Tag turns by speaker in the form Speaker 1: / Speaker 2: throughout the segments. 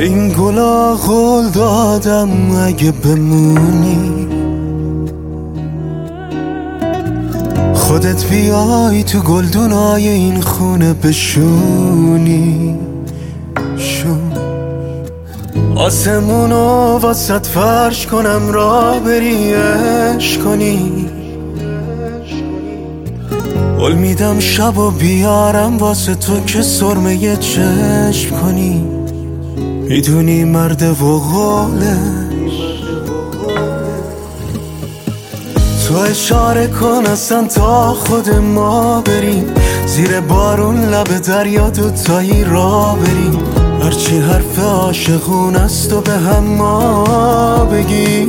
Speaker 1: این گلا قول دادم اگه بمونی خودت بیای تو گلدونای این خونه بشونی آسمونو واسط فرش کنم را بری عشق کنی قول میدم شبو بیارم واسه تو که سرمه چشم کنی میدونی مرد و قولش تو اشاره کن اصلا تا خود ما بریم زیر بارون لب دریا دوتایی را بریم هرچی حرف عاشقون است و به هم ما بگی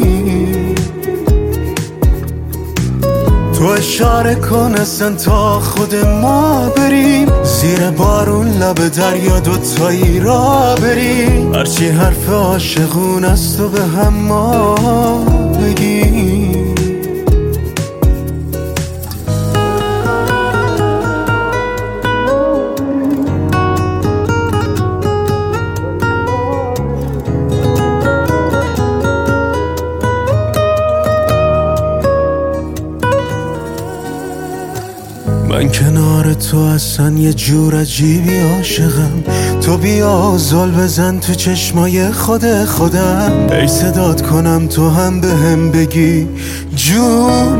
Speaker 1: تو اشاره کن اصلا تا خود ما بریم زیر بارون لب دریا دوتایی را بریم هرچی حرف عاشقون است و به هم ما بگی من کنار تو اصلا یه جور عجیبی عاشقم تو بیا زل بزن تو چشمای خودم ای صدات کنم تو هم به هم بگی جون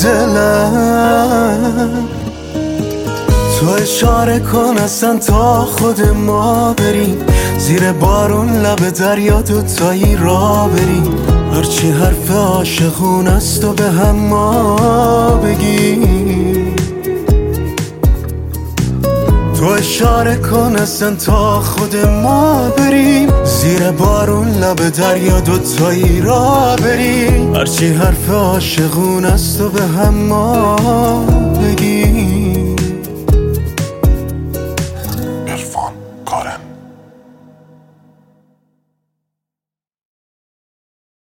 Speaker 1: دلم تو اشاره کن اصلا تا خود ما بریم زیر بارون لب دریا دوتایی را بریم هرچی حرف عاشقون است و به هم ما بگی تو اشاره کن اصلا تا خود ما بریم زیر بارون لب دریا دوتایی را بریم هرچی حرف عاشقون است و به هم ما بگی